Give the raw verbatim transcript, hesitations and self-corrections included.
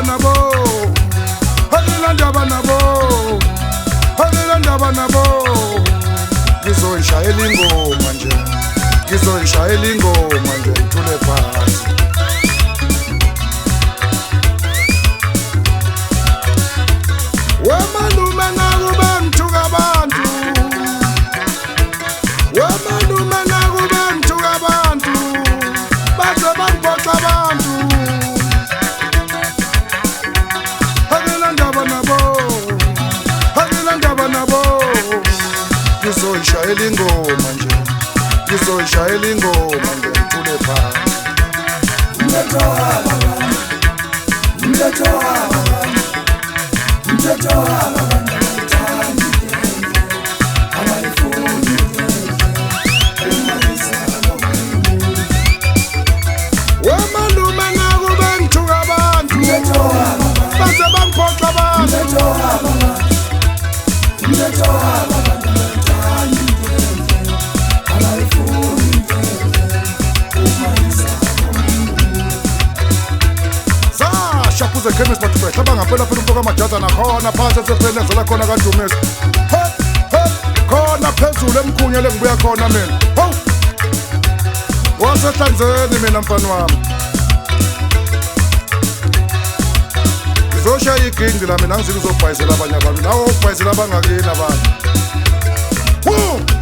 ndaba nabo, angina ndaba nabo, angina ndaba nabo. Ngizoyishayela ingoma nje, ngizoyishayela ingoma nje ngithule phansi. Wemalume nakube ngithuka abantu, wemalume nakube ngithuka abantu, baze bangiphoxa abantu. Angina ndaba nabo, angina ndaba nabo. Ngizoyishayela ingoma nje, ngizoyishayela ingoma nje ngithule phansi. Mthetho wabangani, mthetho wabangani, mthetho wabangani abayithandi ngeke, abayifuni ngeke, umayisalo wenu. Wemalume nakube ngithuka abantu, Mthetho wabangani, baze bangiphoxa abantu. mthetho wabangani, mthetho wabangani abayithandi ngeke, abayifuni ngeke, umayisalo wenu. Sashakuze chemist bathi behlaba ngaphela phela umfoka amajaza nakhona phansi esephelezela khona kaDumisa. He he khona phezulu emkhunye lengibuya khona mina. Hawu wasehlanzeni mina mfana wami. Ngizoshaya igindi la mina ngizizobhayisela abanye abantu nawo ubhayisela abangakini abantu. Wu